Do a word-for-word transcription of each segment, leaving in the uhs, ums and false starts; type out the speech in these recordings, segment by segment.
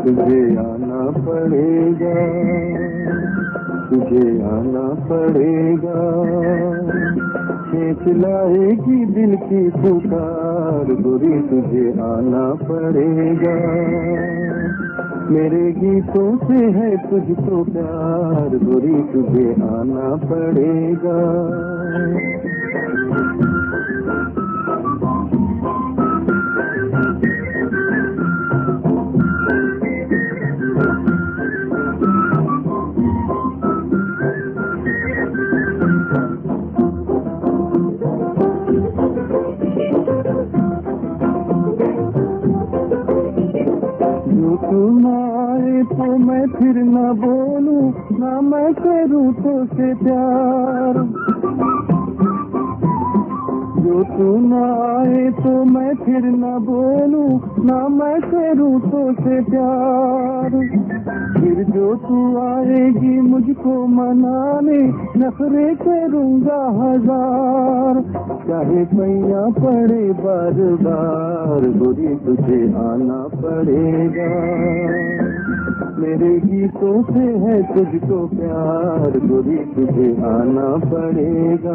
तुझे आना पड़ेगा, तुझे आना पड़ेगा। खींच लाएगी दिल की पुकार, गोरी तुझे आना पड़ेगा। मेरे गीतों से है तुझको प्यार, गोरी तुझे आना पड़ेगा। जो तुम आए तो मैं फिर न बोलूं, ना मैं करूं तो से प्यार। जो तुम आए तो मैं फिर न बोलूं, ना मैं करूं तो से प्यार। फिर जो तू आएगी मुझको मनाने, नखरे करूंगा हजार। चाहे पैया पड़े बार बार, गोरी तुझे आना पड़ेगा। मेरे गीतों से है तुझको प्यार, गोरी तुझे आना पड़ेगा।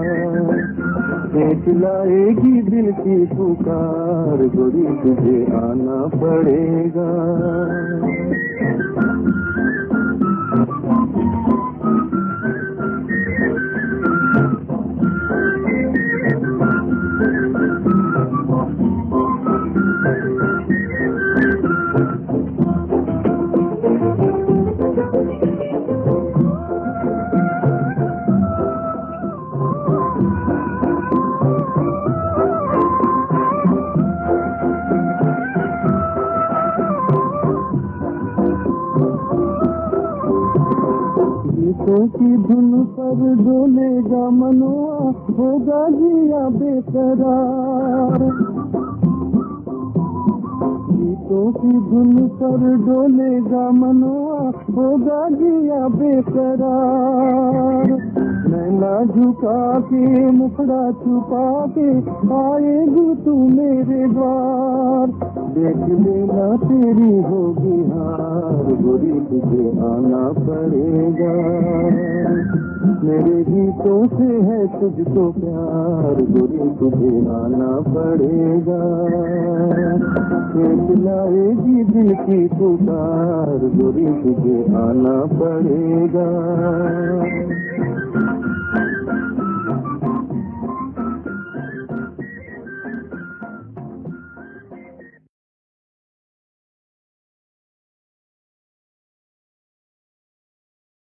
खींच लाएगी दिल की पुकार, गोरी तुझे आना पड़ेगा। गीतों की धुन पर डोलेगा मनवा, होगा जिया बेकरार। गीतों की धुन पर डोलेगा मनवा, होगा जिया बेकरार। नैना झुका के मुखड़ा छुपा के आएगी तू मेरे द्वार। देख लेना तेरी होगी हार, गोरी तुझे आना पड़ेगा। मेरे गीतों से है तुझको प्यार, गोरी तुझे आना पड़ेगा। खींच लाएगी दिल की पुकार, गोरी तुझे आना पड़ेगा।